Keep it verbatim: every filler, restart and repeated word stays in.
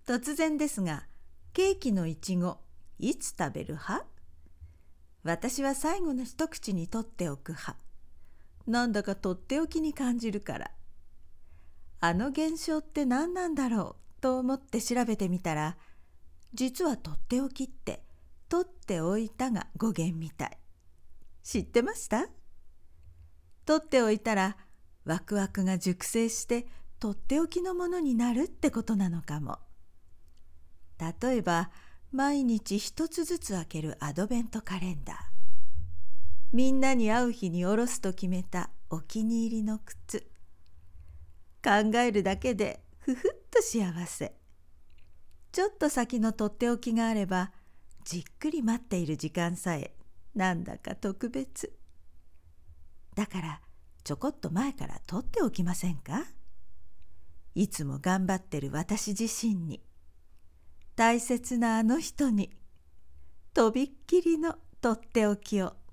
突然ですが、ケーキのいちご、いつ食べる派？私は最後の一口に取っておく派。なんだかとっておきに感じるから。あの現象って何なんだろうと思って調べてみたら、実はとっておきって取っておいたが語源みたい。知ってました？取っておいたらワクワクが熟成してとっておきのものになるってことなのかも。例えば毎日一つずつ開けるアドベントカレンダー。みんなに会う日におろすと決めたお気に入りの靴。考えるだけでふふっと幸せ。ちょっと先のとっておきがあれば、じっくり待っている時間さえなんだか特別。だからちょこっと前から取っておきませんか？いつも頑張ってる私自身に、大切なあの人に、とびっきりのとっておきを。